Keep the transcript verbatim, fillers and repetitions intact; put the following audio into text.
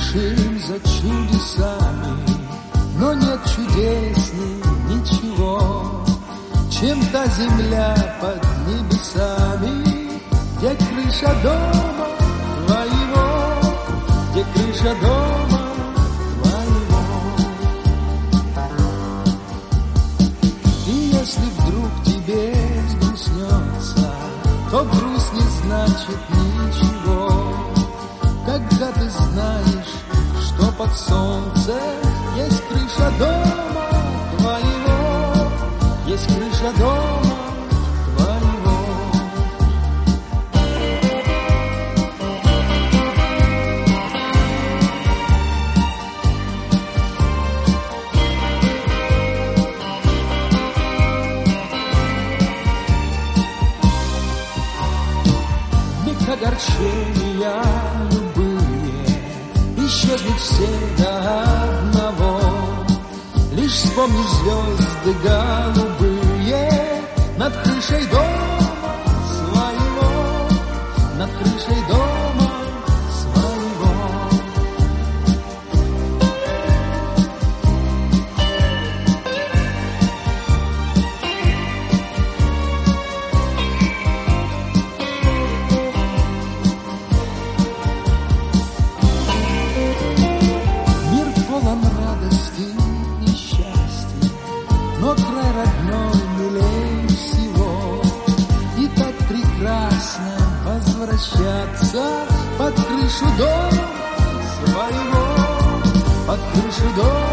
спешим за чудесами, но нет чудесней ничего, чем та земля под небесами, где крыша дома твоего, где крыша дома твоего. И если вдруг тебе взгрустнется, то грусть не значит ничего, когда ты знаешь, что под солнцем есть крыша дома твоего, есть крыша дома твоего. Вмиг огорчения исчезнут все до одного, лишь вспомни звезды голубые над крышей дома своего, над крышей дома своего. Но край родной милей всего, и так прекрасно возвращаться под крышу дома своего, под крышу дома.